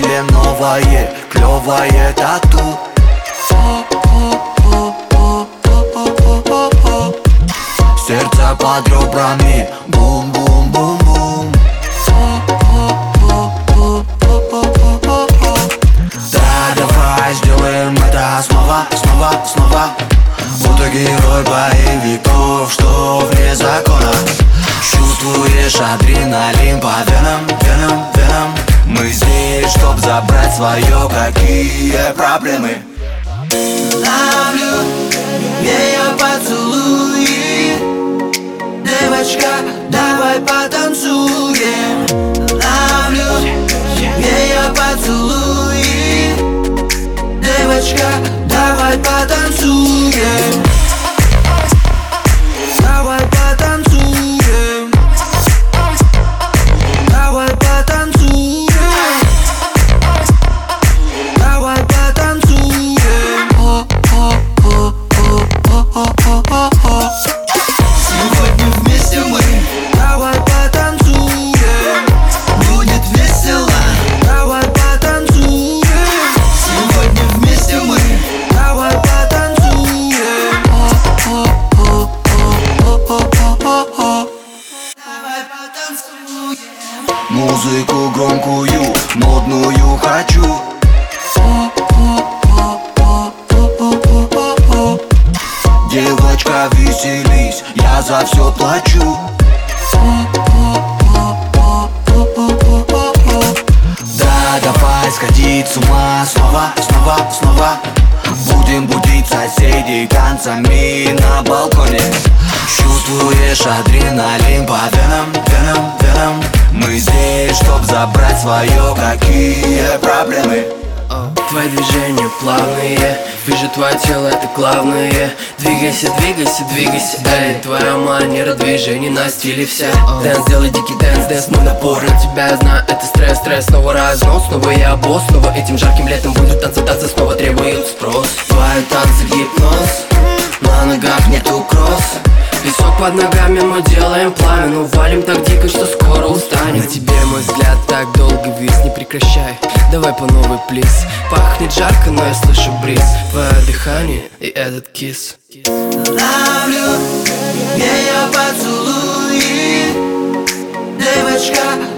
Или новое, клевое тату. Сердце под ребрами, бум-бум-бум-бум. Да, давай сделаем это снова, снова, снова. Будто герой боевиков, что вне закона. Чувствуешь адреналин по венам, венам, венам. Мы здесь, чтоб забрать свое, какие проблемы. Ловлю ее поцелуи. Девочка, давай потанцуем. Ловлю ее поцелуи. Девочка, давай потанцуем. Давай потанцуем. Давай потанцуем. Давай потанцуем. Сегодня вместе мы. Давай потанцуем. Будет весело. Давай потанцуем. Сегодня вместе мы. Давай потанцуем. Давай потанцуем. Музыку громкую, модную хочу. Девочка, веселись, я за все плачу. Да, давай сходить с ума снова, снова, снова. Будем будить соседей танцами на балконе. Чувствуешь адреналин по венам, венам, венам. Мы здесь, чтоб забрать свое, какие проблемы. Твои движения плавные, вижу твое тело, это главное. Двигайся, двигайся, двигайся, эй. Твоя манера движений на стиле вся. Дэнс, делай дикий дэнс, дэнс, мой напор на тебя, я знаю, это стресс, стресс. Снова разнос, снова я босс, снова этим жарким летом будут танцы, танцы снова требуют спрос. Твои танцы гипноз, на ногах нету кросс. Песок под ногами, мы делаем пламя, но валим так дико, что скоро устанем. На тебе мой взгляд так долго вис, не прекращай, давай по новой, плиз. Пахнет жарко, но я слышу бриз. Твое дыхание и этот кисс. Ловлю ее поцелуи. Девочка,